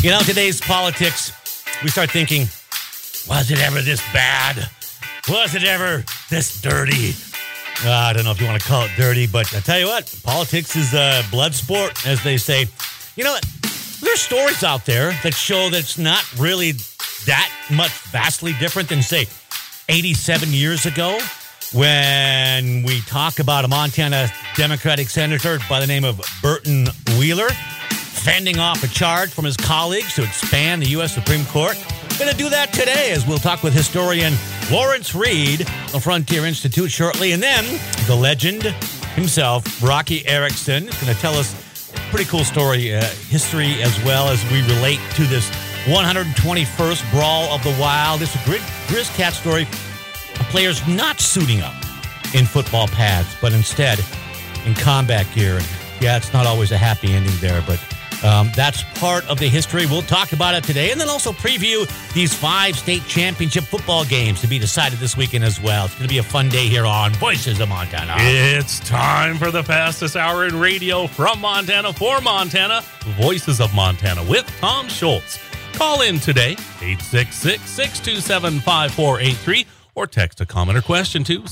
You know, today's politics, we start thinking, was it ever this bad? Was it ever this dirty? I don't know if you want to call it dirty, but I tell you what, politics is a blood sport, as they say. You know, there's stories out there that show that it's not really that much vastly different than, say, 87 years ago when we talk about a Montana Democratic senator by the name of Burton Wheeler fending off a charge from his colleagues to expand the U.S. Supreme Court. Going to do that today as we'll talk with historian Lawrence Reed of Frontier Institute shortly. And then the legend himself, Rocky Erickson, is going to tell us a pretty cool story, history as well as we relate to this 121st Brawl of the Wild. It's a Grizz Cat story of players not suiting up in football pads, but instead in combat gear. Yeah, it's not always a happy ending there, but that's part of the history. We'll talk about it today and then also preview these 5 state championship football games to be decided this weekend as well. It's going to be a fun day here on Voices of Montana. It's time for the fastest hour in radio from Montana for Montana, Voices of Montana with Tom Schultz. Call in today, 866-627-5483, or text a comment or question to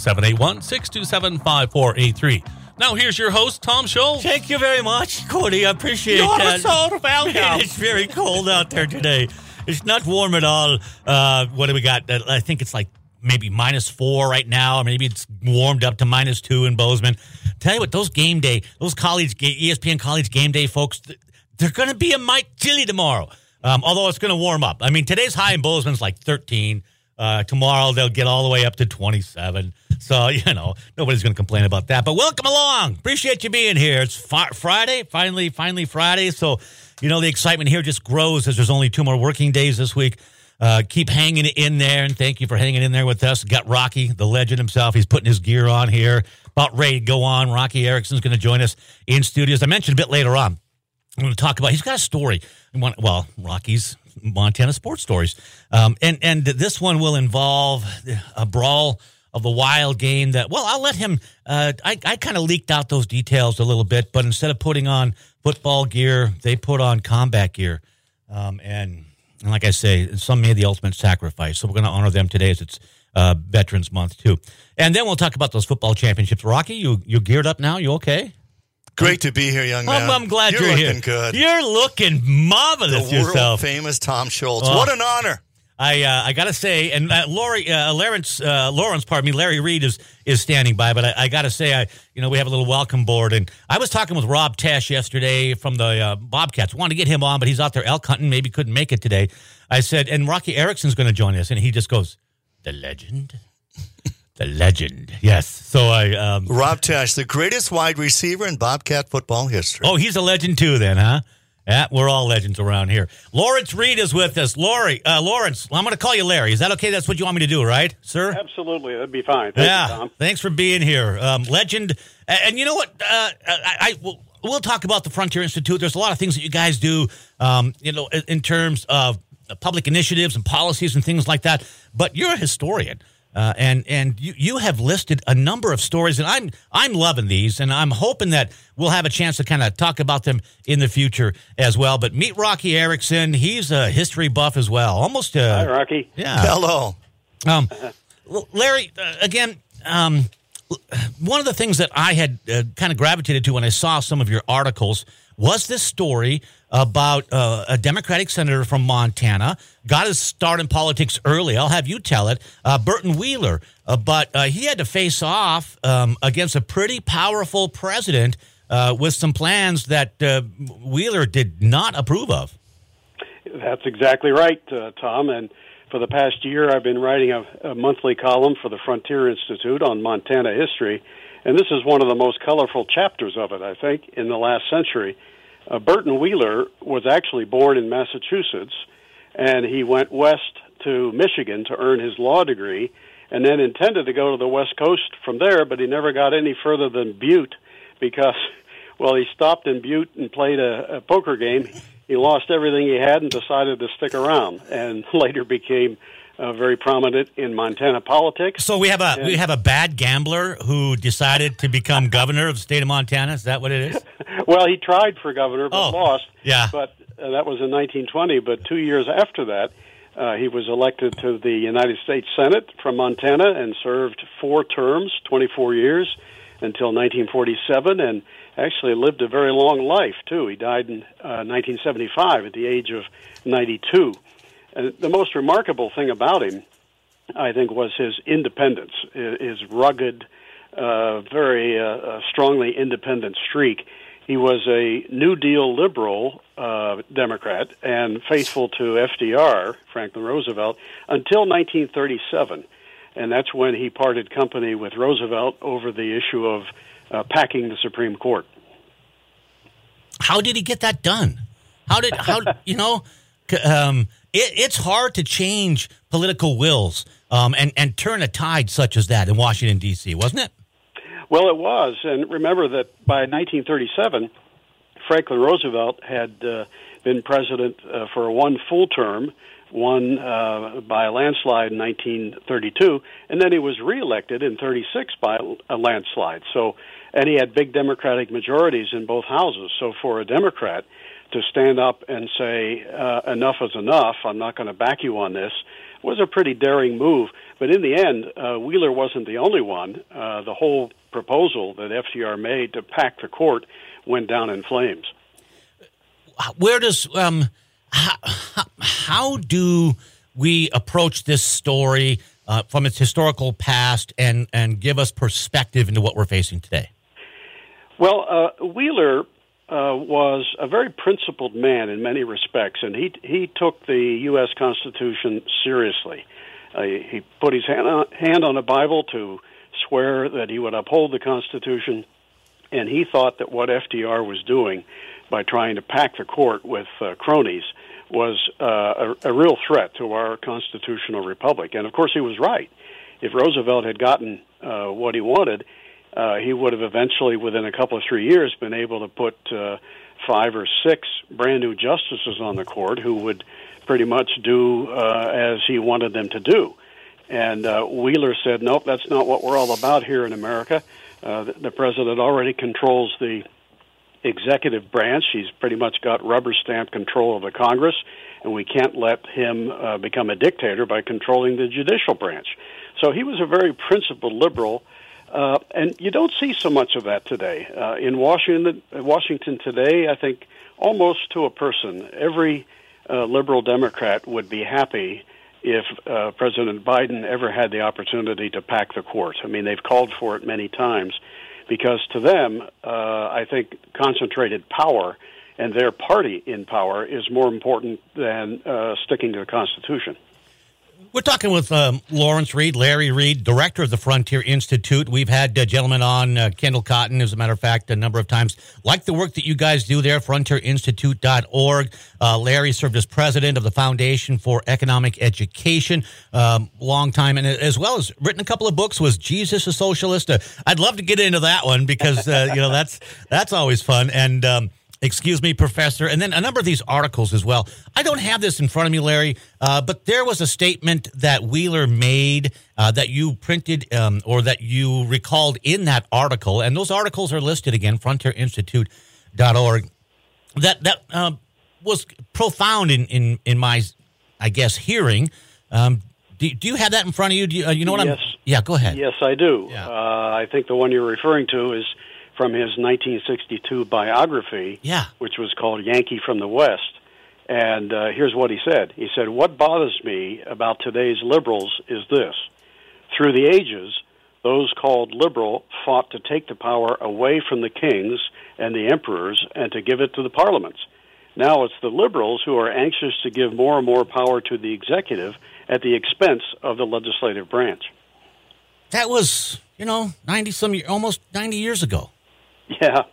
781-627-5483. Now here's your host, Tom Schultz. Thank you very much, Cody. I appreciate that. You're so welcome. It's very cold out there today. It's not warm at all. What do we got? I think it's like maybe -4 right now, or maybe it's warmed up to -2 in Bozeman. Tell you what, those game day, those ESPN college game day folks, they're going to be a mite chilly tomorrow. Although it's going to warm up. I mean, today's high in Bozeman's like 13. Tomorrow they'll get all the way up to 27. So, you know, nobody's going to complain about that. But welcome along. Appreciate you being here. It's Friday, finally Friday. So, you know, the excitement here just grows as there's only 2 more working days this week. Keep hanging in there, and thank you for hanging in there with us. Got Rocky, the legend himself. He's putting his gear on here. About ready to go on. Rocky Erickson's going to join us in studio. As I mentioned a bit later on, I'm going to talk about, he's got a story. Well, Rocky's Montana sports stories. And this one will involve a Brawl of the Wild game that, well, I'll let him, I kind of leaked out those details a little bit, but instead of putting on football gear, they put on combat gear. And like I say, some made the ultimate sacrifice. So we're going to honor them today as it's Veterans Month too. And then we'll talk about those football championships. Rocky, you geared up now? You okay? Great to be here, young man. I'm glad you're here. You're looking good. You're looking marvelous the yourself. The world-famous Tom Schultz. What an honor. I got to say, and Lawrence, Larry Reed is standing by, but I got to say, we have a little welcome board, and I was talking with Rob Tesh yesterday from the Bobcats. Wanted to get him on, but he's out there elk hunting, maybe couldn't make it today. I said, and Rocky Erickson's going to join us, and he just goes, the legend? The legend, yes. So Rob Tesh, the greatest wide receiver in Bobcat football history. Oh, he's a legend too then, huh? Yeah, we're all legends around here. Lawrence Reed is with us. Lawrence, I'm going to call you Larry. Is that okay? That's what you want me to do, right, sir? Absolutely. That'd be fine. Thank you, Tom. Thanks for being here. Legend. And you know what? We'll talk about the Frontier Institute. There's a lot of things that you guys do, in terms of public initiatives and policies and things like that. But you're a historian. And you have listed a number of stories, and I'm loving these, and I'm hoping that we'll have a chance to kind of talk about them in the future as well. But meet Rocky Erickson. He's a history buff as well. Almost. Hi, Rocky. Yeah. Hello. Larry, again, one of the things that I had kind of gravitated to when I saw some of your articles was this story about a Democratic senator from Montana, got his start in politics early. I'll have you tell it. Burton Wheeler. But he had to face off against a pretty powerful president with some plans that Wheeler did not approve of. That's exactly right, Tom. And for the past year, I've been writing a monthly column for the Frontier Institute on Montana history. And this is one of the most colorful chapters of it, I think, in the last century. Burton Wheeler was actually born in Massachusetts, and he went west to Michigan to earn his law degree, and then intended to go to the West Coast from there, but he never got any further than Butte because, well, he stopped in Butte and played a poker game. He lost everything he had and decided to stick around, and later became very prominent in Montana politics. So we have a bad gambler who decided to become governor of the state of Montana. Is that what it is? Well, he tried for governor but lost. Yeah. But that was in 1920, but 2 years after that, he was elected to the United States Senate from Montana and served 4 terms, 24 years, until 1947, and actually lived a very long life, too. He died in 1975 at the age of 92. And the most remarkable thing about him, I think, was his independence, his rugged, very strongly independent streak. He was a New Deal liberal Democrat and faithful to FDR, Franklin Roosevelt, until 1937. And that's when he parted company with Roosevelt over the issue of packing the Supreme Court. How did he get that done? It's hard to change political wills and turn a tide such as that in Washington, D.C., wasn't it? Well, it was. And remember that by 1937, Franklin Roosevelt had been president for one full term, won by a landslide in 1932, and then he was reelected in 36 by a landslide. So, and he had big Democratic majorities in both houses. So for a Democrat to stand up and say, enough is enough, I'm not going to back you on this, was a pretty daring move. But in the end, Wheeler wasn't the only one. The whole proposal that FDR made to pack the court went down in flames. Where does how do we approach this story from its historical past and give us perspective into what we're facing today? Well, Wheeler was a very principled man in many respects, and he took the U.S. Constitution seriously. He put his hand on a Bible to swear that he would uphold the Constitution, and he thought that what FDR was doing by trying to pack the court with cronies was a real threat to our constitutional republic. And, of course, he was right. If Roosevelt had gotten what he wanted, he would have eventually, within a couple of 3 years, been able to put 5 or 6 brand-new justices on the court who would pretty much do as he wanted them to do. And Wheeler said, nope, that's not what we're all about here in America. The president already controls the executive branch. He's pretty much got rubber-stamped control of the Congress, and we can't let him become a dictator by controlling the judicial branch. So he was a very principled liberal, and you don't see so much of that today. In Washington today, I think almost to a person, every liberal Democrat would be happy if President Biden ever had the opportunity to pack the court. I mean, they've called for it many times because to them, I think concentrated power and their party in power is more important than sticking to the Constitution. We're talking with Lawrence Reed, Larry Reed, director of the Frontier Institute. We've had gentlemen on, Kendall Cotton, as a matter of fact, a number of times. Like the work that you guys do there, frontierinstitute.org. Larry served as president of the Foundation for Economic Education, long time, and as well as written a couple of books. Was Jesus a Socialist? I'd love to get into that one because that's always fun. And excuse me, Professor. And then a number of these articles as well. I don't have this in front of me, Larry, but there was a statement that Wheeler made that you printed or that you recalled in that article. And those articles are listed again, frontierinstitute.org. That was profound in my, I guess, hearing. Do you have that in front of you? You know what Yes. Yeah, go ahead. Yes, I do. Yeah. I think the one you're referring to is from his 1962 biography, which was called Yankee from the West. And here's what he said. He said, "What bothers me about today's liberals is this. Through the ages, those called liberal fought to take the power away from the kings and the emperors and to give it to the parliaments. Now it's the liberals who are anxious to give more and more power to the executive at the expense of the legislative branch." That was, almost 90 years ago. Yeah.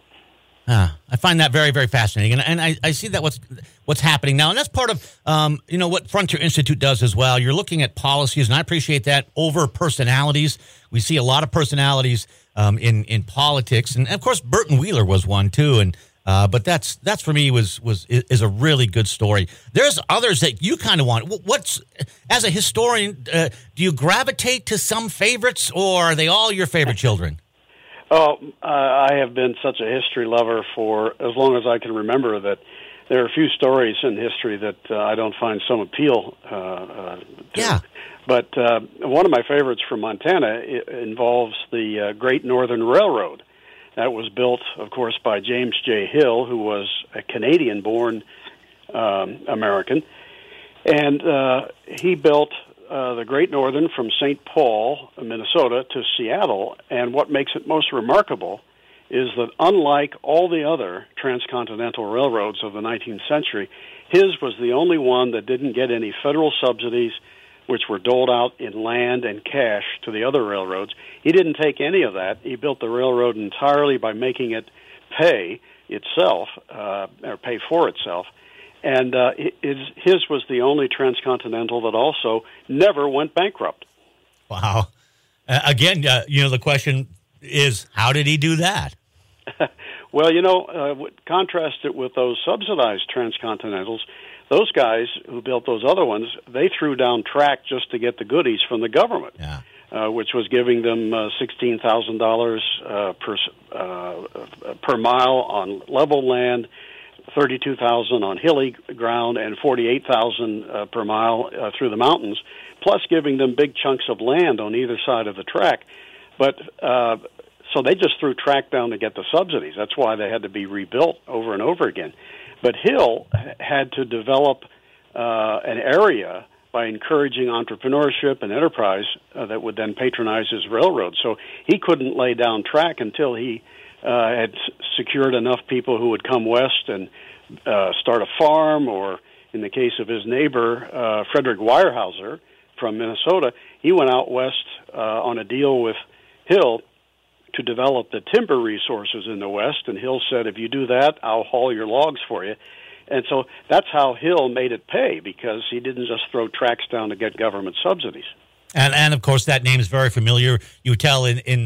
I find that very, very fascinating, and I see that what's happening now, and that's part of what Frontier Institute does as well. You're looking at policies, and I appreciate that over personalities. We see a lot of personalities in politics, and of course Burton Wheeler was one too. And but that's for me is a really good story. There's others that you kind of want. What's as a historian, do you gravitate to some favorites, or are they all your favorite children? Oh, I have been such a history lover for as long as I can remember that there are a few stories in history that I don't find some appeal to. Yeah. But one of my favorites from Montana involves the Great Northern Railroad. That was built, of course, by James J. Hill, who was a Canadian-born American. And he built the Great Northern from St. Paul, Minnesota, to Seattle. And what makes it most remarkable is that unlike all the other transcontinental railroads of the 19th century, his was the only one that didn't get any federal subsidies, which were doled out in land and cash to the other railroads. He didn't take any of that. He built the railroad entirely by making it pay itself, or pay for itself. And his was the only transcontinental that also never went bankrupt. Wow. Again, the question is, how did he do that? Well, contrast it with those subsidized transcontinentals. Those guys who built those other ones, they threw down track just to get the goodies from the government, which was giving them $16,000 per mile on level land, $32,000 on hilly ground, and $48,000 per mile through the mountains, plus giving them big chunks of land on either side of the track. But so they just threw track down to get the subsidies. That's why they had to be rebuilt over and over again. But Hill had to develop an area by encouraging entrepreneurship and enterprise that would then patronize his railroad. So he couldn't lay down track until he had secured enough people who would come west and start a farm, or in the case of his neighbor, Frederick Weyerhaeuser from Minnesota, he went out west on a deal with Hill to develop the timber resources in the West, and Hill said, if you do that, I'll haul your logs for you. And so that's how Hill made it pay, because he didn't just throw tracks down to get government subsidies. And of course, that name is very familiar. You tell in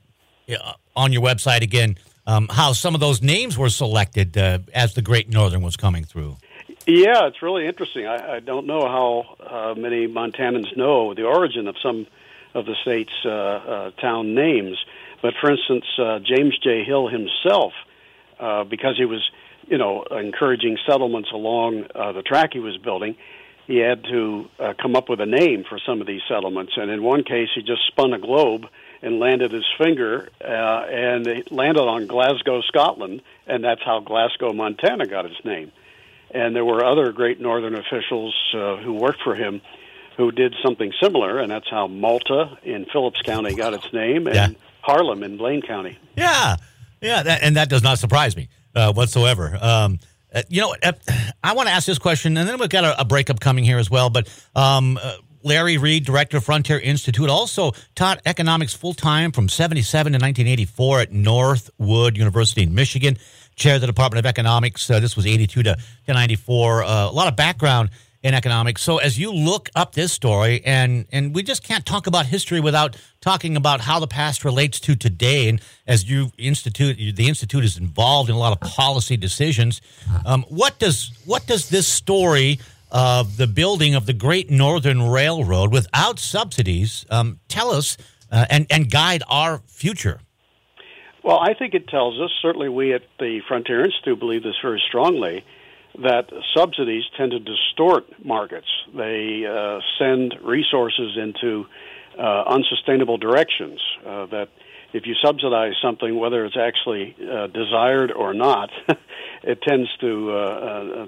on your website again how some of those names were selected as the Great Northern was coming through. Yeah, it's really interesting. I don't know how many Montanans know the origin of some of the state's town names. But, for instance, James J. Hill himself, because he was, encouraging settlements along the track he was building, he had to come up with a name for some of these settlements. And in one case, he just spun a globe and landed his finger, and it landed on Glasgow, Scotland, and that's how Glasgow, Montana got its name. And there were other Great Northern officials who worked for him who did something similar, and that's how Malta in Phillips County got its name, and Harlem in Blaine County. Yeah, and that does not surprise me whatsoever. I want to ask this question, and then we've got a breakup coming here as well, but Larry Reed, director of Frontier Institute, also taught economics full-time from 1977 to 1984 at Northwood University in Michigan, chaired the Department of Economics. This was 82 to 94. A lot of background in economics. So as you look up this story, and we just can't talk about history without talking about how the past relates to today. And as the institute is involved in a lot of policy decisions. What does this story of the building of the Great Northern Railroad without subsidies tell us and guide our future? Well, I think it tells us, certainly we at the Frontier Institute believe this very strongly, that subsidies tend to distort markets. They send resources into unsustainable directions, that if you subsidize something, whether it's actually desired or not, it tends to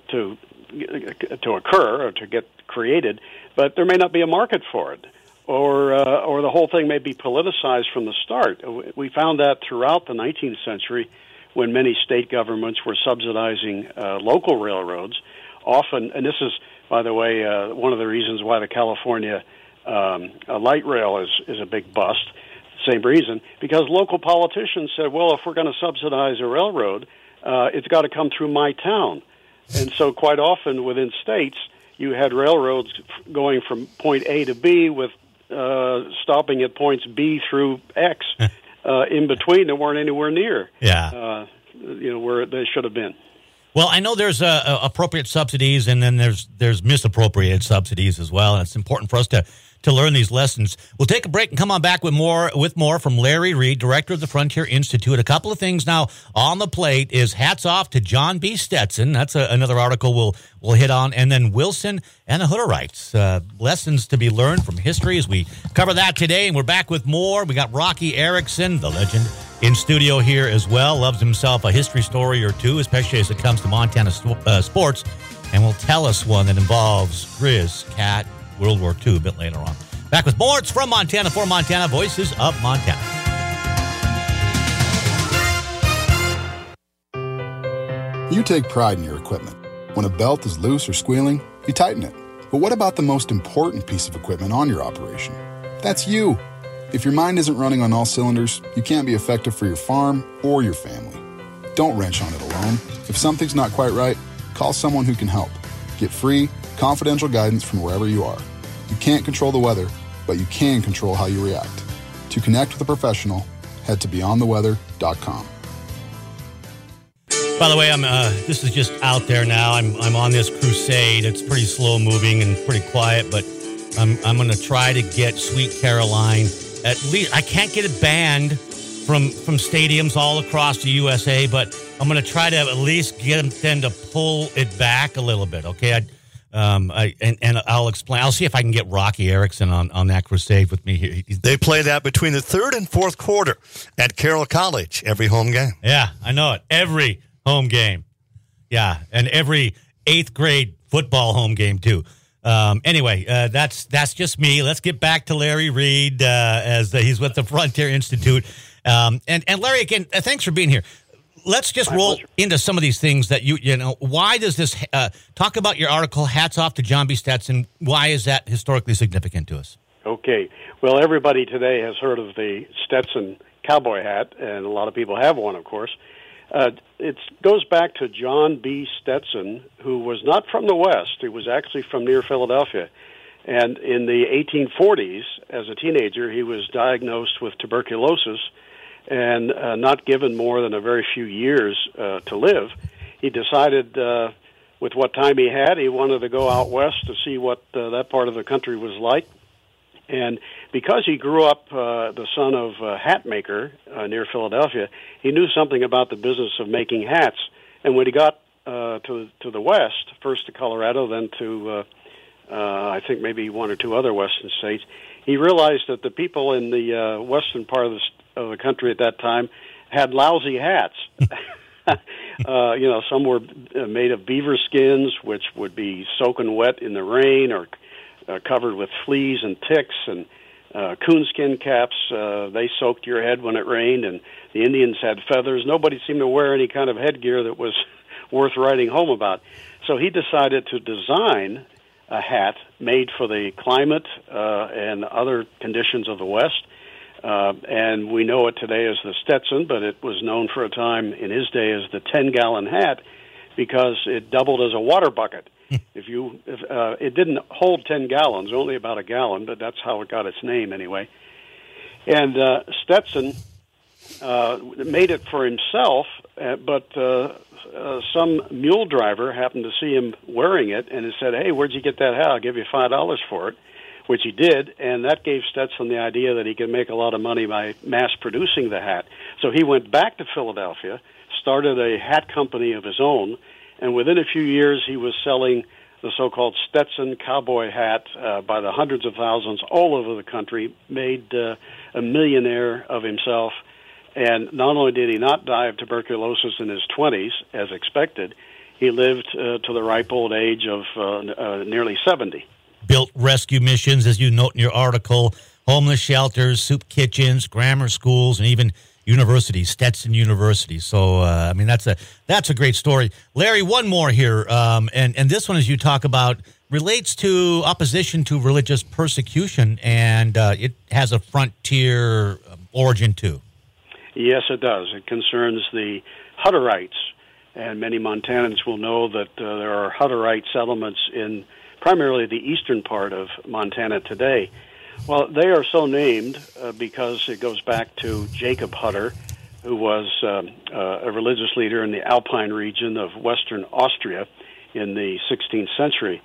occur or to get created, but there may not be a market for it, or the whole thing may be politicized from the start. We found that throughout the 19th century, when many state governments were subsidizing local railroads, often, and this is, by the way, one of the reasons why the California light rail is a big bust, same reason, because local politicians said, well, if we're going to subsidize a railroad, it's got to come through my town. And so quite often within states, you had railroads going from point A to B with stopping at points B through X. In between that weren't anywhere near where they should have been. Well, I know there's appropriate subsidies, and then there's misappropriated subsidies as well, and it's important for us to to learn these lessons. We'll take a break and come on back with more from Larry Reed, director of the Frontier Institute. A couple of things now on the plate is hats off to John B. Stetson. That's another article we'll hit on. And then Wilson and the Hutterites. Lessons to be learned from history as we cover that today. And we're back with more. We got Rocky Erickson, the legend, in studio here as well. Loves himself a history story or two, especially as it comes to Montana sports. And will tell us one that involves Grizz, Cat, World War II a bit later on. Back with more. It's from Montana, for Montana, Voices of Montana. You take pride in your equipment. When a belt is loose or squealing, you tighten it. But what about the most important piece of equipment on your operation? That's you. If your mind isn't running on all cylinders, you can't be effective for your farm or your family. Don't wrench on it alone. If something's not quite right, call someone who can help. Get free, confidential guidance from wherever you are. You can't control the weather, but you can control how you react. To connect with a professional, head to beyondtheweather.com. By the way, this is just out there now. I'm on this crusade. It's pretty slow moving and pretty quiet, but I'm going to try to get Sweet Caroline. At least I can't get it banned from stadiums all across the USA, but I'm going to try to at least get them to pull it back a little bit. Okay, I'll explain. I'll see if I can get Rocky Erickson on that crusade with me here. They play that between the third and fourth quarter at Carroll College every home game. Yeah, I know it. Every home game. Yeah, and every 8th grade football home game too. Anyway, that's just me. Let's get back to Larry Reed as he's with the Frontier Institute. And Larry, again, thanks for being here. Let's just roll into some of these things that you know. Why does this talk about your article? Hats off to John B. Stetson. Why is that historically significant to us? Okay. Well, everybody today has heard of the Stetson cowboy hat, and a lot of people have one, of course. It goes back to John B. Stetson, who was not from the West. He was actually from near Philadelphia. And in the 1840s, as a teenager, he was diagnosed with tuberculosis and not given more than a very few years to live. He decided with what time he had, he wanted to go out west to see what that part of the country was like. And because he grew up the son of a hat maker near Philadelphia, he knew something about the business of making hats. And when he got to the west, first to Colorado, then to I think maybe one or two other western states, he realized that the people in the western part of the country at that time had lousy hats. Some were made of beaver skins, which would be soaking wet in the rain, or covered with fleas and ticks, and coonskin caps. They soaked your head when it rained, and the Indians had feathers. Nobody seemed to wear any kind of headgear that was worth writing home about. So he decided to design a hat made for the climate and other conditions of the West. And we know it today as the Stetson, but it was known for a time in his day as the 10-gallon hat because it doubled as a water bucket. It didn't hold 10 gallons, only about a gallon, but that's how it got its name anyway. And Stetson made it for himself, but some mule driver happened to see him wearing it and he said, "Hey, where'd you get that hat? I'll give you $5 for it," which he did, and that gave Stetson the idea that he could make a lot of money by mass-producing the hat. So he went back to Philadelphia, started a hat company of his own, and within a few years, he was selling the so-called Stetson cowboy hat by the hundreds of thousands all over the country, made a millionaire of himself. And not only did he not die of tuberculosis in his 20s, as expected, he lived to the ripe old age of nearly 70. Built rescue missions, as you note in your article, homeless shelters, soup kitchens, grammar schools, and even university, Stetson University. So, that's a great story. Larry, one more here, and this one, as you talk about, relates to opposition to religious persecution, and it has a frontier origin, too. Yes, it does. It concerns the Hutterites, and many Montanans will know that there are Hutterite settlements in primarily the eastern part of Montana today. Well, they are so named because it goes back to Jacob Hutter, who was a religious leader in the Alpine region of western Austria in the 16th century.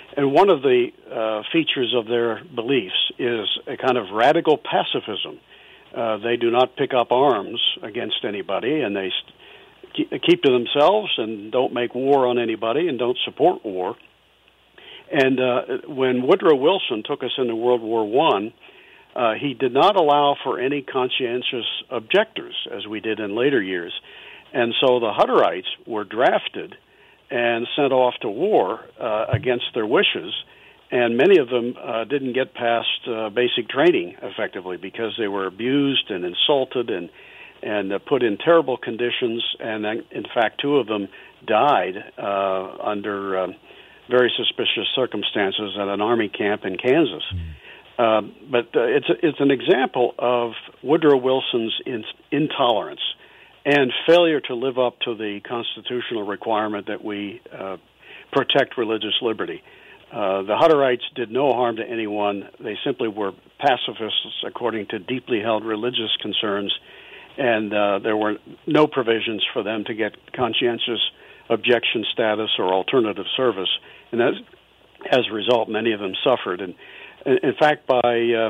And one of the features of their beliefs is a kind of radical pacifism. They do not pick up arms against anybody, and they keep to themselves and don't make war on anybody and don't support war. And when Woodrow Wilson took us into World War I, he did not allow for any conscientious objectors, as we did in later years. And so the Hutterites were drafted and sent off to war against their wishes, and many of them didn't get past basic training effectively because they were abused and insulted and put in terrible conditions, and in fact 2 of them died under very suspicious circumstances at an army camp in Kansas. But it's an example of Woodrow Wilson's intolerance and failure to live up to the constitutional requirement that we protect religious liberty. The Hutterites did no harm to anyone. They simply were pacifists according to deeply held religious concerns, and there were no provisions for them to get conscientious objection status or alternative service. And as a result, many of them suffered. And in fact, by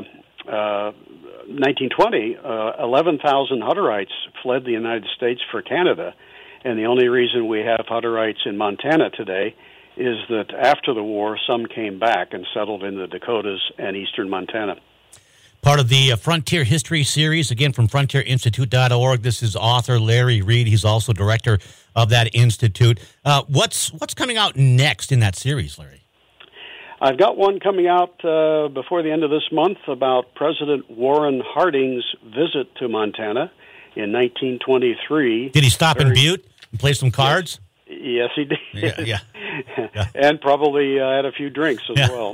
1920, 11,000 Hutterites fled the United States for Canada, and the only reason we have Hutterites in Montana today is that after the war, some came back and settled in the Dakotas and eastern Montana. Part of the Frontier History series, again, from frontierinstitute.org. This is author Larry Reed. He's also director of that institute. What's coming out next in that series, Larry? I've got one coming out before the end of this month about President Warren Harding's visit to Montana in 1923. Did he stop in Butte and play some cards? Yes, he did. Yeah. And probably had a few drinks as well.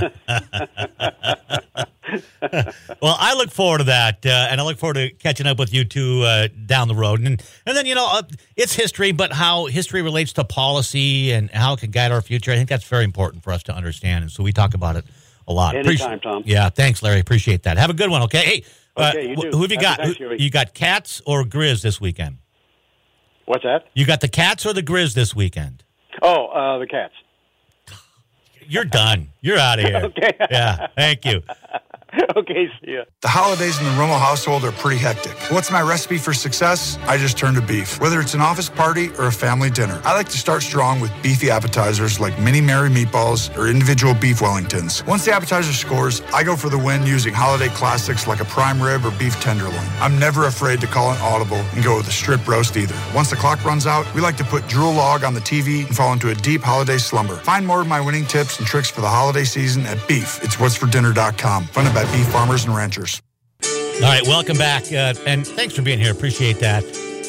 Well, I look forward to that, and I look forward to catching up with you two down the road. And then, it's history, but how history relates to policy and how it can guide our future. I think that's very important for us to understand, and so we talk about it a lot. Anytime, Tom. Yeah, thanks, Larry. Appreciate that. Have a good one, okay? Hey, okay, you too. Who have you got? You got Cats or Grizz this weekend? What's that? You got the Cats or the Grizz this weekend? Oh, the Cats. You're done. You're out of here. Okay. Yeah, thank you. Okay, see ya. The holidays in the Romo household are pretty hectic. What's my recipe for success? I just turn to beef. Whether it's an office party or a family dinner, I like to start strong with beefy appetizers like Mini Mary meatballs or individual beef Wellingtons. Once the appetizer scores, I go for the win using holiday classics like a prime rib or beef tenderloin. I'm never afraid to call an audible and go with a strip roast either. Once the clock runs out, we like to put Drool Log on the TV and fall into a deep holiday slumber. Find more of my winning tips and tricks for the holiday season at Beef. It's what'sfordinner.com. Funded by Beef Farmers and Ranchers. All right, welcome back, and thanks for being here. Appreciate that.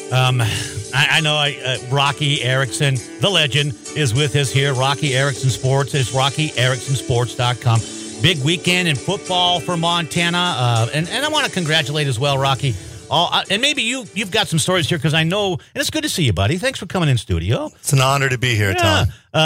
I know Rocky Erickson, the legend, is with us here. Rocky Erickson Sports. It's RockyEricksonSports.com. Big weekend in football for Montana, and I want to congratulate as well, Rocky. And maybe you've got some stories here because I know, and it's good to see you, buddy. Thanks for coming in studio. It's an honor to be here, Tom.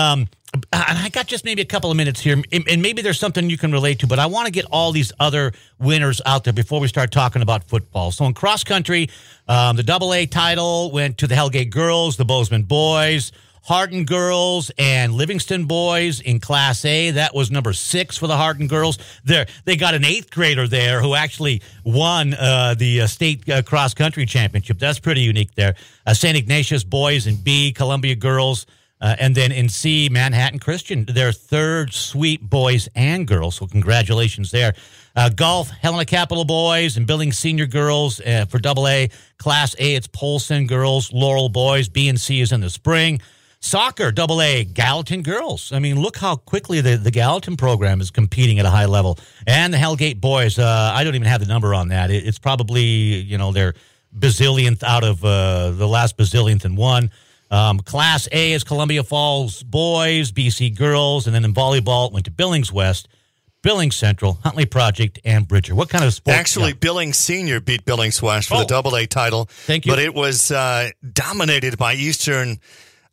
I got just maybe a couple of minutes here, and maybe there's something you can relate to, but I want to get all these other winners out there before we start talking about football. So in cross country, the AA title went to the Hellgate girls, the Bozeman boys, Hardin girls, and Livingston boys in Class A. That was number 6 for the Hardin girls. They got an 8th grader there who actually won the state cross country championship. That's pretty unique there. St. Ignatius boys in B, Columbia girls. And then in C, Manhattan Christian, their 3rd sweep boys and girls. So congratulations there. Golf, Helena Capital boys and Billings senior girls for AA. Class A, it's Polson girls, Laurel boys. B and C is in the spring. Soccer, AA, Gallatin girls. I mean, look how quickly the Gallatin program is competing at a high level. And the Hellgate boys, I don't even have the number on that. It's probably, their bazillionth out of the last bazillionth and one. Class A is Columbia Falls boys, BC girls, and then in volleyball it went to Billings West, Billings Central, Huntley Project, and Bridger. What kind of sport? Actually, Billings Senior beat Billings West for the AA title. Thank you. But it was dominated by Eastern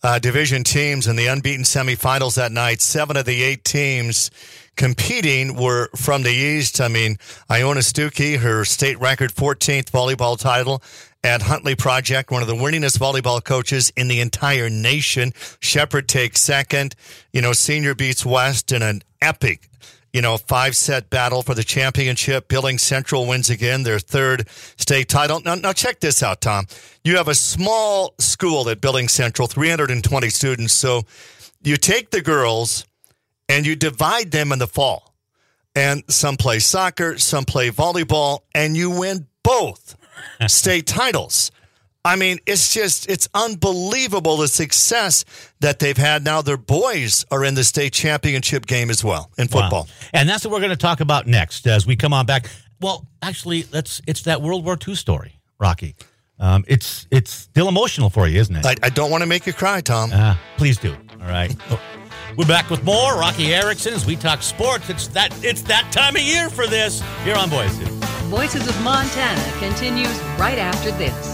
division teams in the unbeaten semifinals that night. 7 of the 8 teams competing were from the East. I mean, Iona Stuckey, her state record 14th volleyball title at Huntley Project, one of the winningest volleyball coaches in the entire nation. Shepherd takes second. Senior beats West in an epic 5-set battle for the championship. Billings Central wins again, their 3rd state title. Now check this out, Tom. You have a small school at Billings Central, 320 students. So you take the girls and you divide them in the fall. And some play soccer, some play volleyball, and you win both state titles. I mean, it's unbelievable the success that they've had. Now their boys are in the state championship game as well in football. Wow. And that's what we're going to talk about next as we come on back. Well, actually, it's that World War II story, Rocky. It's still emotional for you, isn't it? I don't want to make you cry, Tom. Please do. All right. We're back with more Rocky Erickson as we talk sports. It's that time of year for this. Here on Voices. Voices of Montana continues right after this.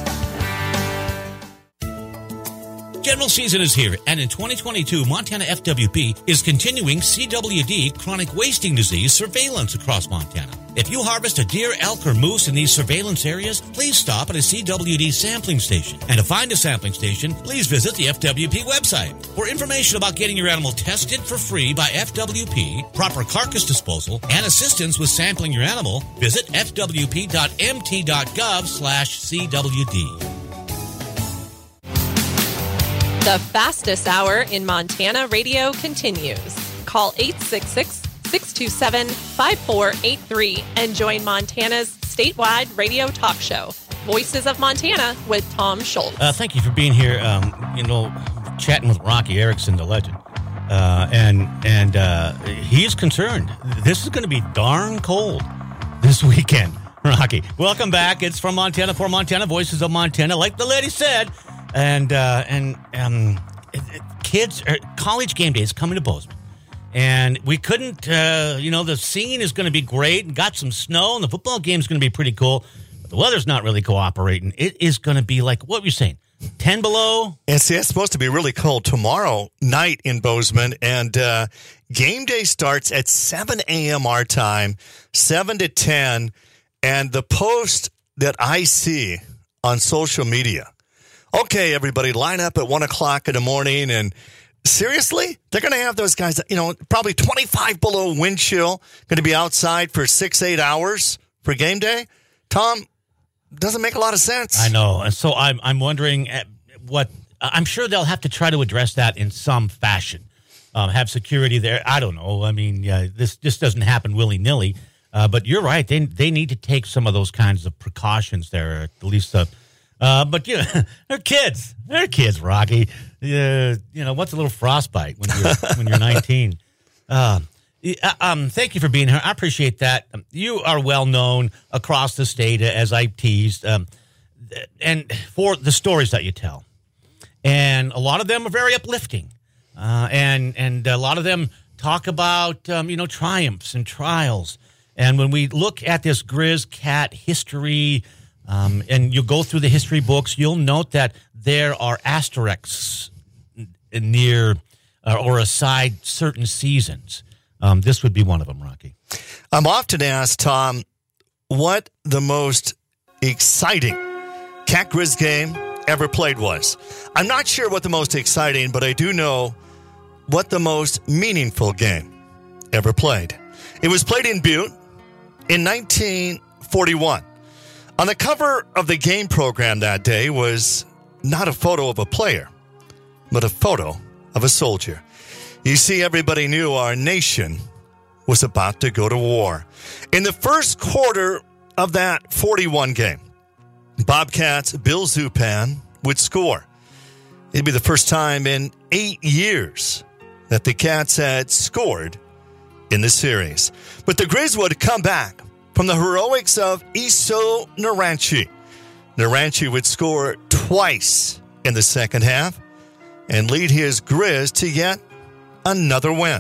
General season is here, and in 2022, Montana FWP is continuing CWD chronic wasting disease surveillance across Montana. If you harvest a deer, elk, or moose in these surveillance areas, please stop at a CWD sampling station. And to find a sampling station, please visit the FWP website. For information about getting your animal tested for free by FWP, proper carcass disposal, and assistance with sampling your animal, visit fwp.mt.gov/CWD. The fastest hour in Montana radio continues. Call 866-627-5483 and join Montana's statewide radio talk show, Voices of Montana with Tom Schultz. Thank you for being here, chatting with Rocky Erickson, the legend. And he's concerned. This is going to be darn cold this weekend. Rocky, welcome back. It's from Montana for Montana, Voices of Montana, like the lady said. And kids, college game day is coming to Bozeman. And we couldn't, the scene is going to be great and got some snow, and the football game is going to be pretty cool. But the weather's not really cooperating. It is going to be like, what were you saying, 10 below? And see, it's supposed to be really cold tomorrow night in Bozeman. And game day starts at 7 a.m. our time, 7 to 10. And the post that I see on social media, okay, everybody, line up at 1 o'clock in the morning. And seriously, they're going to have those guys, probably 25 below wind chill, going to be outside for 6-8 hours for game day. Tom, doesn't make a lot of sense. I know. And so I'm wondering I'm sure they'll have to try to address that in some fashion. Have security there. I don't know. I mean, this just doesn't happen willy-nilly. But you're right. They need to take some of those kinds of precautions there, at least. But they're kids. They're kids, Rocky. What's a little frostbite when you're 19? Thank you for being here. I appreciate that. You are well known across the state, as I teased, and for the stories that you tell, and a lot of them are very uplifting, and a lot of them talk about triumphs and trials. And when we look at this Grizz Cat history. And you go through the history books, you'll note that there are asterisks near or aside certain seasons. This would be one of them, Rocky. I'm often asked, Tom, what the most exciting Cat Grizz game ever played was. I'm not sure what the most exciting, but I do know what the most meaningful game ever played. It was played in Butte in 1941. On the cover of the game program that day was not a photo of a player, but a photo of a soldier. You see, everybody knew our nation was about to go to war. In the first quarter of that 41 game, Bobcats' Bill Zupan would score. It'd be the first time in 8 years that the Cats had scored in the series. But the Grizz would come back from the heroics of Iso Naranchi. Naranchi would score twice in the second half and lead his Grizz to yet another win.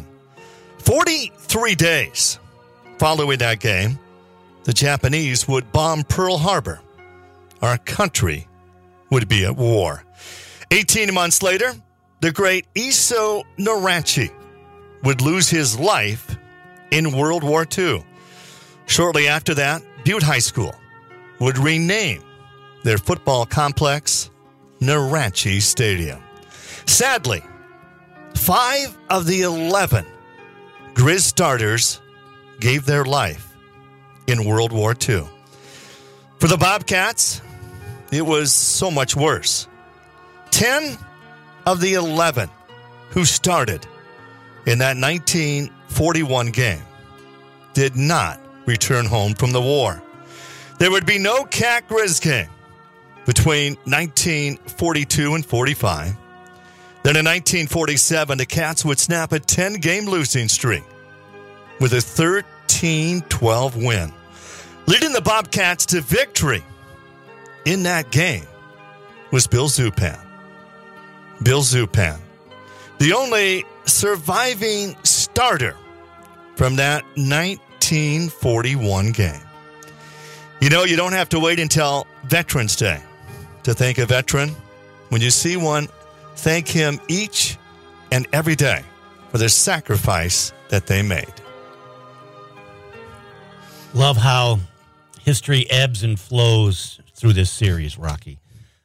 43 days following that game, the Japanese would bomb Pearl Harbor. Our country would be at war. 18 months later, the great Iso Naranchi would lose his life in World War II. Shortly after that, Butte High School would rename their football complex Naranchi Stadium. Sadly, 5 of the 11 Grizz starters gave their life in World War II. For the Bobcats, it was so much worse. 10 of the 11 who started in that 1941 game did not return home from the war. There would be no Cat Grizz game between 1942 and 45. Then in 1947, the Cats would snap a 10-game losing streak with a 13-12 win, leading the Bobcats to victory in that game was Bill Zupan. Bill Zupan, the only surviving starter from that 1941 game. You know, you don't have to wait until Veterans Day to thank a veteran. When you see one, thank him each and every day for the sacrifice that they made. Love how history ebbs and flows through this series, Rocky.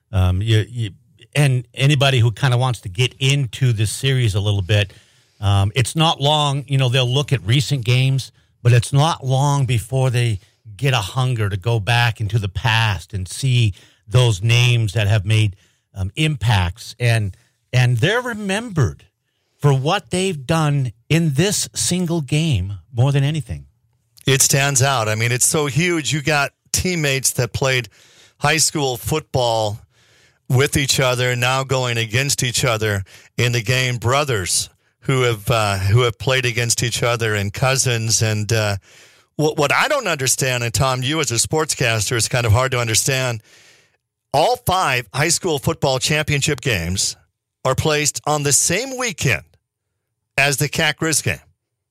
And anybody who kind of wants to get into this series a little bit, it's not long, they'll look at recent games, but it's not long before they get a hunger to go back into the past and see those names that have made impacts. And they're remembered for what they've done in this single game more than anything. It stands out. I mean, it's so huge. You got teammates that played high school football with each other, now going against each other in the game. Brothers who have played against each other, and cousins. And what I don't understand, and Tom, you as a sportscaster, it's kind of hard to understand. All 5 high school football championship games are placed on the same weekend as the Cat Grizz game.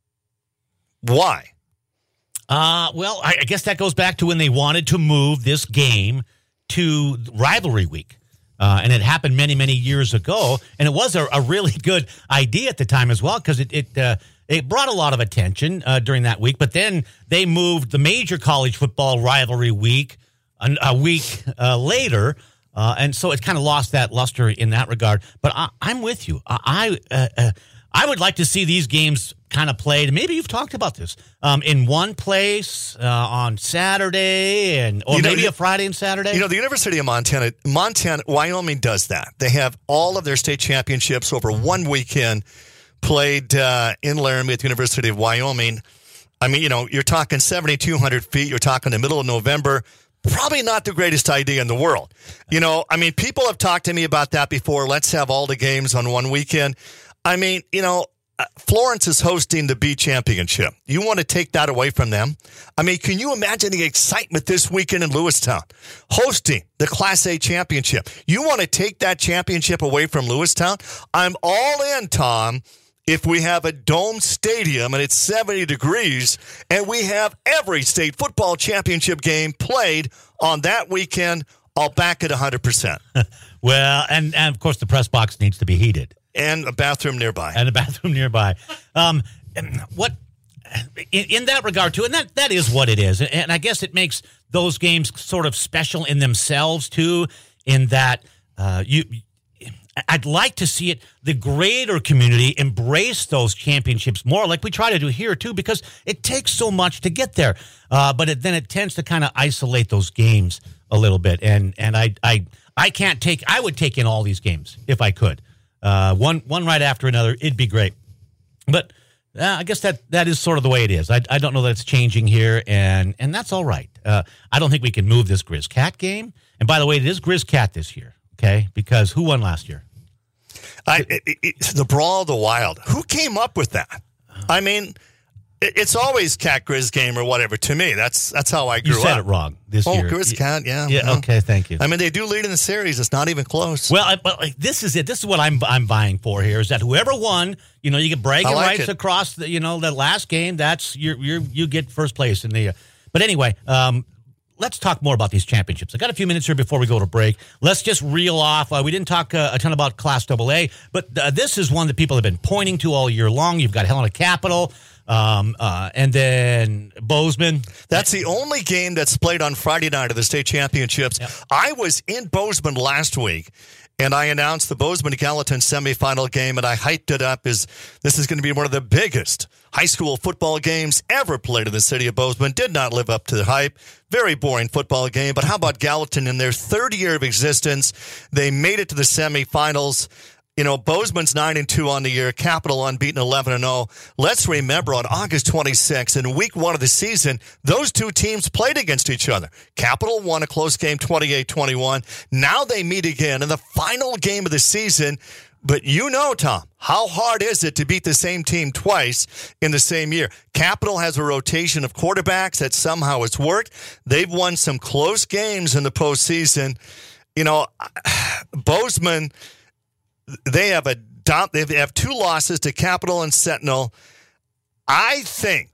Why? Well, I guess that goes back to when they wanted to move this game to rivalry week. And it happened many, many years ago. And it was a really good idea at the time as well, because it brought a lot of attention during that week. But then they moved the major college football rivalry week a week later. And so it kind of lost that luster in that regard. But I'm with you. I would like to see these games kind of played. Maybe you've talked about this in one place on Saturday, or maybe a Friday and Saturday. The University of Montana, Wyoming does that. They have all of their state championships over one weekend played in Laramie at the University of Wyoming. I mean, you're talking 7,200 feet. You're talking the middle of November. Probably not the greatest idea in the world. People have talked to me about that before. Let's have all the games on one weekend. I mean, Florence is hosting the B Championship. You want to take that away from them? I mean, can you imagine the excitement this weekend in Lewistown? Hosting the Class A Championship. You want to take that championship away from Lewistown? I'm all in, Tom, if we have a dome stadium and it's 70 degrees and we have every state football championship game played on that weekend, I'll back it 100%. Well, and of course the press box needs to be heated. And a bathroom nearby. In that regard, too, and that is what it is. And I guess it makes those games sort of special in themselves, too, in that I'd like to see the greater community embrace those championships more, like we try to do here, too, because it takes so much to get there. But then it tends to kind of isolate those games a little bit. And I would take in all these games if I could. One right after another, it'd be great. But I guess that is sort of the way it is. I don't know that it's changing here, and that's all right. I don't think we can move this Grizz Cat game. And by the way, it is Grizz Cat this year, okay? Because who won last year? The Brawl of the Wild. Who came up with that? I mean, it's always Cat Grizz game or whatever. To me, that's how I grew up. You said it wrong this year. Oh, Grizz Cat, yeah. Yeah, well, okay, thank you. I mean, they do lead in the series. It's not even close. Well, but this is it. This is what I'm vying for here, is that whoever won, you get bragging rights across the last game. That's you get first place in the. But anyway, let's talk more about these championships. I got a few minutes here before we go to break. Let's just reel off. We didn't talk a ton about Class AA, but this is one that people have been pointing to all year long. You've got Helena Capital, and then Bozeman. That's the only game that's played on Friday night of the state championships. Yep. I was in Bozeman last week, and I announced the Bozeman-Gallatin semifinal game, and I hyped it up as this is going to be one of the biggest high school football games ever played in the city of Bozeman. Did not live up to the hype. Very boring football game. But how about Gallatin in their third year of existence? They made it to the semifinals. You know, Bozeman's 9-2 on the year, Capital unbeaten 11-0. Let's remember on August 26th, in week 1 of the season, those two teams played against each other. Capital won a close game 28-21. Now they meet again in the final game of the season. But you know, Tom, how hard is it to beat the same team twice in the same year? Capital has a rotation of quarterbacks that somehow has worked. They've won some close games in the postseason. You know, Bozeman, they have two losses to Capital and Sentinel. I think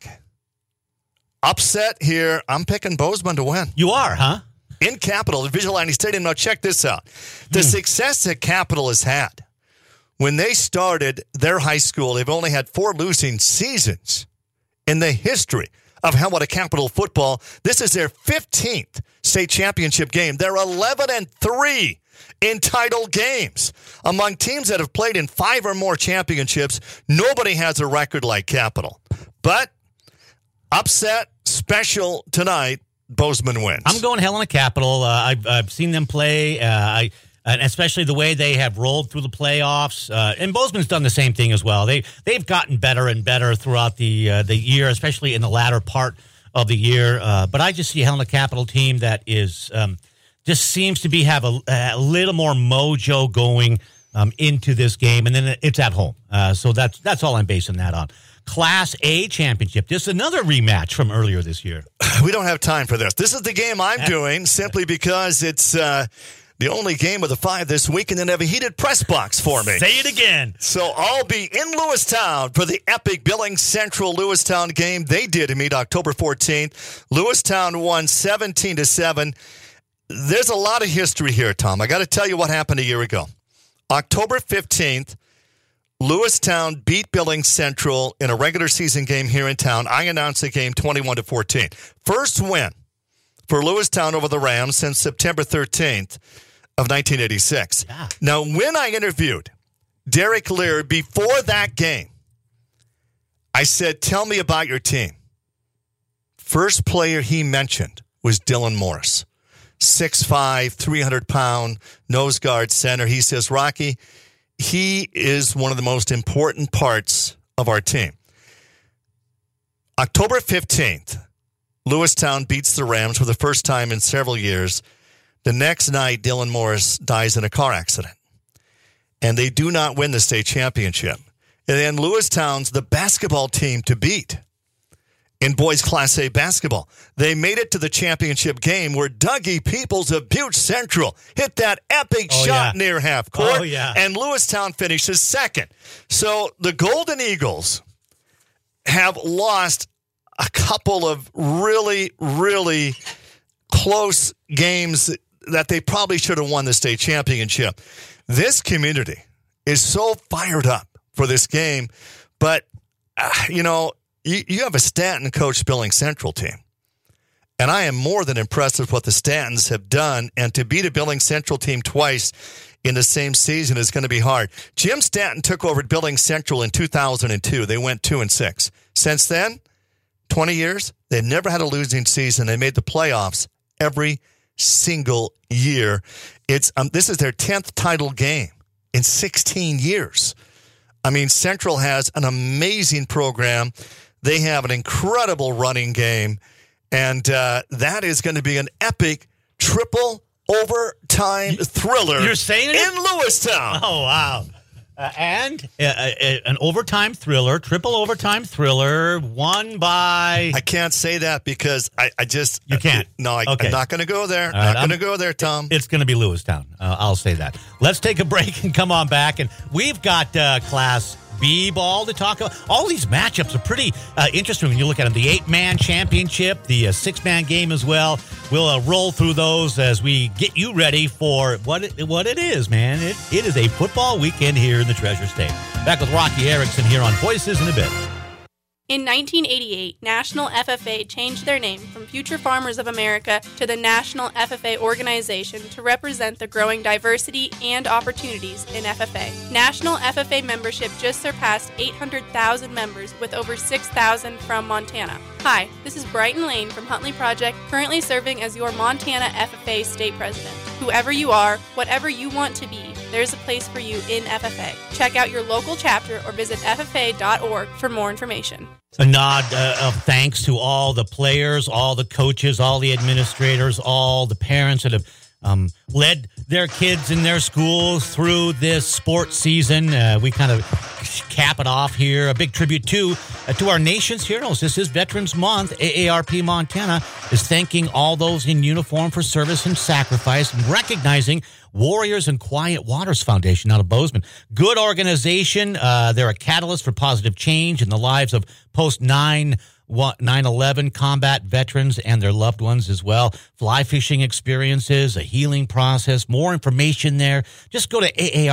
upset here. I'm picking Bozeman to win. You are, huh? In Capital, at Vigilante Stadium. Now check this out. The success that Capital has had. When they started their high school, they've only had 4 losing seasons in the history of Helena Capital football. This is their 15th state championship game. They're 11-3 in title games. Among teams that have played in 5 or more championships, nobody has a record like Capital. But upset special tonight, Bozeman wins. I'm going Helena Capital. I've seen them play. And especially the way they have rolled through the playoffs. And Bozeman's done the same thing as well. They've gotten better and better throughout the year, especially in the latter part of the year. But I just see a Helena Capital team that is just seems to have a little more mojo going into this game, and then it's at home. So that's all I'm basing that on. Class A championship. This is another rematch from earlier this year. We don't have time for this. This is the game I'm doing simply because it's the only game of the 5 this week, and then have a heated press box for me. Say it again. So I'll be in Lewistown for the epic Billings Central Lewistown game. They did meet October 14th. Lewistown won 17-7. There's a lot of history here, Tom. I got to tell you what happened a year ago. October 15th, Lewistown beat Billings Central in a regular season game here in town. I announced the game 21-14. First win for Lewistown over the Rams since September 13th of 1986. Yeah. Now, when I interviewed Derek Lear before that game, I said, tell me about your team. First player he mentioned was Dylan Morris. 6'5", 300-pound nose guard center. He says, Rocky, he is one of the most important parts of our team. October 15th, Lewistown beats the Rams for the first time in several years. The next night, Dylan Morris dies in a car accident. And they do not win the state championship. And then Lewistown's the basketball team to beat in boys Class A basketball. They made it to the championship game where Dougie Peoples of Butte Central hit that epic shot near half court. And Lewistown finishes second. So the Golden Eagles have lost a couple of really, really close games that they probably should have won the state championship. This community is so fired up for this game, but, you have a Stanton coach Billings Central team, and I am more than impressed with what the Stantons have done, and to beat a Billings Central team twice in the same season is going to be hard. Jim Stanton took over at Billings Central in 2002. They went 2-6. Since then, 20 years, they've never had a losing season. They made the playoffs every single year. This is their 10th title game in 16 years. I mean, Central has an amazing program. They have an incredible running game, and that is going to be an epic triple overtime thriller. You're saying it? In Lewistown. Oh, wow. And an overtime thriller, triple overtime thriller, won by... I can't say that because I just... You can't? I'm not going to go there. Not going to go there, Tom. It's going to be Lewistown. I'll say that. Let's take a break and come on back. And we've got Class B-ball to talk about. All these matchups are pretty interesting when you look at them. The 8-man championship, the 6-man game as well. We'll roll through those as we get you ready for what it is, man. It is a football weekend here in the Treasure State. Back with Rocky Erickson here on Voices in a bit. In 1988, National FFA changed their name from Future Farmers of America to the National FFA Organization to represent the growing diversity and opportunities in FFA. National FFA membership just surpassed 800,000 members with over 6,000 from Montana. Hi, this is Brighton Lane from Huntley Project, currently serving as your Montana FFA State President. Whoever you are, whatever you want to be, there's a place for you in FFA. Check out your local chapter or visit ffa.org for more information. A nod of thanks to all the players, all the coaches, all the administrators, all the parents that have led their kids in their schools through this sports season. We kind of cap it off here. A big tribute to our nation's heroes. This is Veterans Month. AARP Montana is thanking all those in uniform for service and sacrifice and recognizing Warriors and Quiet Waters Foundation out of Bozeman. Good organization. They're a catalyst for positive change in the lives of post 9/11 combat veterans and their loved ones as well. Fly fishing experiences, a healing process, more information there. Just go to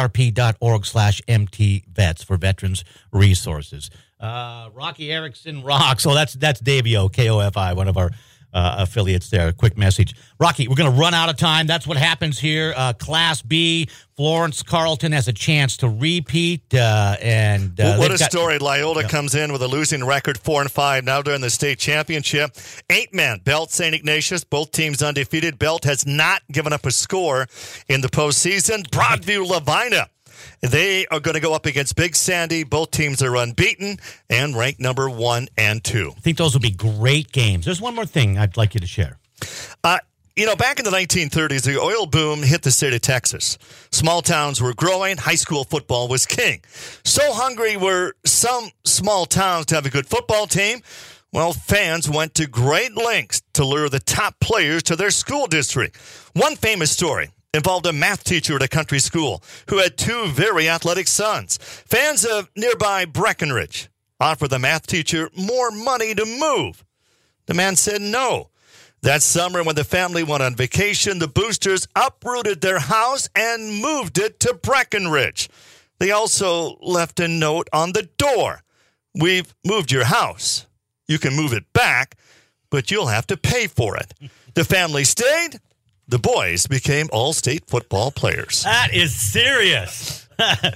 aarp.org/mtvets for veterans resources. Rocky Erickson rocks. So that's Davio, KOFI, one of our affiliates there. A quick message. Rocky, we're going to run out of time. That's what happens here. Class B, Florence Carlton has a chance to repeat. What a story. Loyola comes in with a losing record, 4-5, now during the state championship. 8-man, Belt, St. Ignatius, both teams undefeated. Belt has not given up a score in the postseason. Broadview, Lavina. They are going to go up against Big Sandy. Both teams are unbeaten and ranked number 1 and 2. I think those will be great games. There's one more thing I'd like you to share. Back in the 1930s, the oil boom hit the state of Texas. Small towns were growing. High school football was king. So hungry were some small towns to have a good football team. Well, fans went to great lengths to lure the top players to their school district. One famous story involved a math teacher at a country school who had 2 very athletic sons. Fans of nearby Breckenridge offered the math teacher more money to move. The man said no. That summer, when the family went on vacation, the Boosters uprooted their house and moved it to Breckenridge. They also left a note on the door. We've moved your house. You can move it back, but you'll have to pay for it. The family stayed. The boys became all-state football players. That is serious.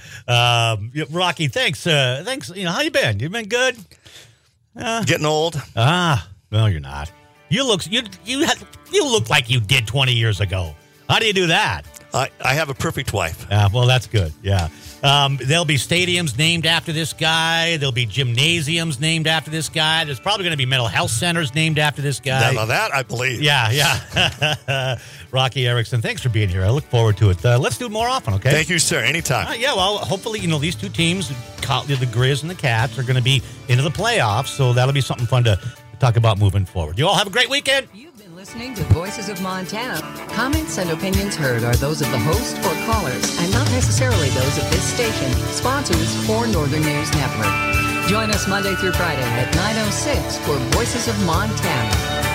Rocky, thanks. Thanks. How you been? You been good? Getting old. Well, you're not. You look like you did 20 years ago. How do you do that? I have a perfect wife. Well, that's good. Yeah. There'll be stadiums named after this guy. There'll be gymnasiums named after this guy. There's probably going to be mental health centers named after this guy. Now that I believe. Yeah. Rocky Erickson, thanks for being here. I look forward to it. Let's do it more often, okay? Thank you, sir. Anytime. Hopefully, these two teams, the Grizz and the Cats, are going to be into the playoffs, so that'll be something fun to talk about moving forward. You all have a great weekend. Listening to Voices of Montana. Comments and opinions heard are those of the host or callers and not necessarily those of this station, sponsors, or Northern News Network. Join us Monday through Friday at 9:06 for Voices of Montana.